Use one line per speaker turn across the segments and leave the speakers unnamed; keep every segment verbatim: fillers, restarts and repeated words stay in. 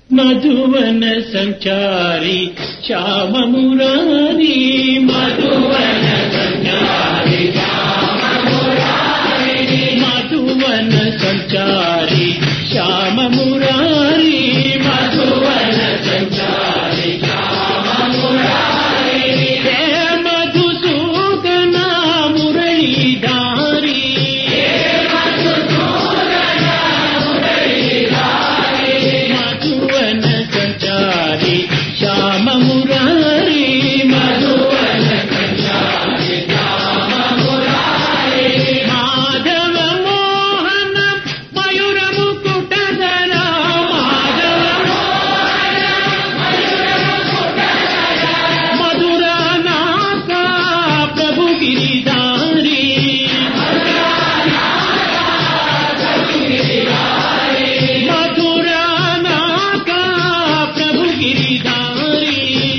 మధువన సంచారి Shyama Murari మధువన సంచారి Shyama Murari మధువన సంచారి Shyama Murari మధువన సంచారి Shyama Murari హే Madhusudana మురళీధారి హే Madhusudana మురళీధారి మధువన సంచారి Shyama Murari మధువన సంచారి Shyama Murari Madhava మోహన మయూర ముకుటధర Madhava మోహన మయూర ముకుటధర మధురానాక ప్రభు Giridhari మధురానాక ప్రభు Giridhari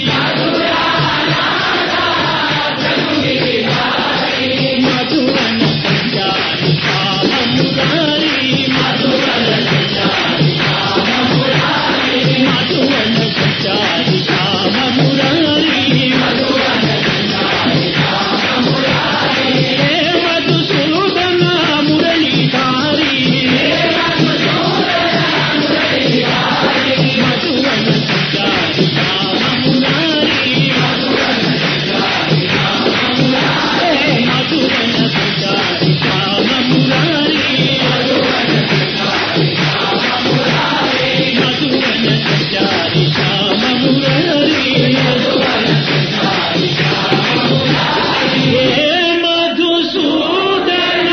మధువన సంచారి Shyama Murari మధువన సంచారి Shyama Murari మధువన సంచారి Shyama Murari మధువన సంచారి Shyama Murari హే Madhusudana మురళీధారి హే Madhusudana మురళీధారి మధువన సంచారి Shyama Murari మధువన సంచారి Shyama Murari మధువన సంచారి Shyama Murari మధువన సంచారి Shyama Murari మధువన సంచారి Shyama Murari మధువన సంచారి Shyama Murari హే Madhusudana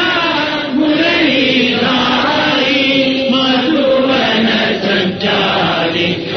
మురళీధారి మధువన సంచారి